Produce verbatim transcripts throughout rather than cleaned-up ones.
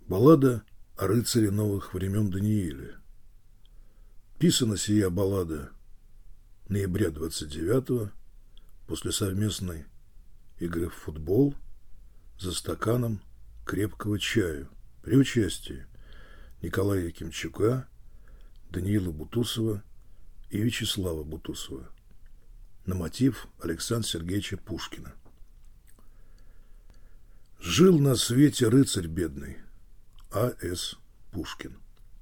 Баллада о рыцаре новых времен Данииле. Писана сия баллада ноября двадцать девятого после совместной игры в футбол за стаканом крепкого чаю при участии Николая Якимчука, Даниила Бутусова и Вячеслава Бутусова на мотив Александра Сергеевича Пушкина. Жил на свете рыцарь бедный А С Пушкин.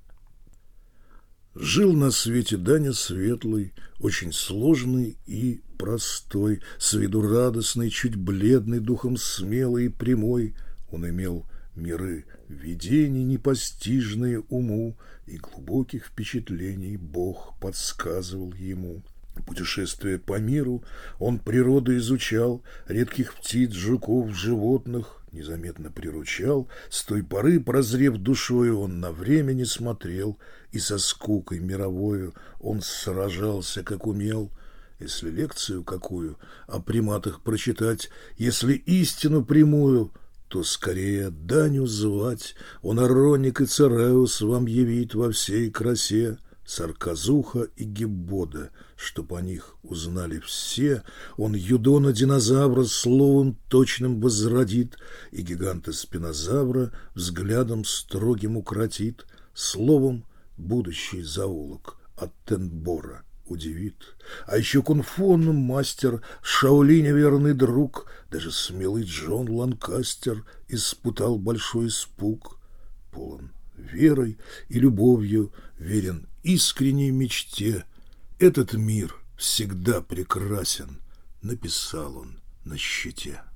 Жил на свете Даня светлый, очень сложный и простой, с виду радостный, чуть бледный, духом смелый и прямой. Он имел миры видений непостижные уму, и глубоких впечатлений Бог подсказывал ему. Путешествуя по миру, он природу изучал, редких птиц, жуков, животных незаметно приручал. С той поры, прозрев душою, он на время не смотрел, и со скукой мировою он сражался, как умел. Если лекцию какую о приматах прочитать, если истину прямую, то скорее Даню звать. Он Ароник и Цереус вам явит во всей красе. Сарказуха и Гебода, чтоб о них узнали все. Он Юдона динозавра словом точным возродит, и гиганта спинозавра взглядом строгим укротит. Словом, будущий зоолог от Тенбора удивит. А еще кунг-фу мастер, Шаолиня верный друг, даже смелый Джон Ланкастер испытал большой испуг. Полон верой и любовью, верен искренней мечте. Этот мир всегда прекрасен, написал он на щите.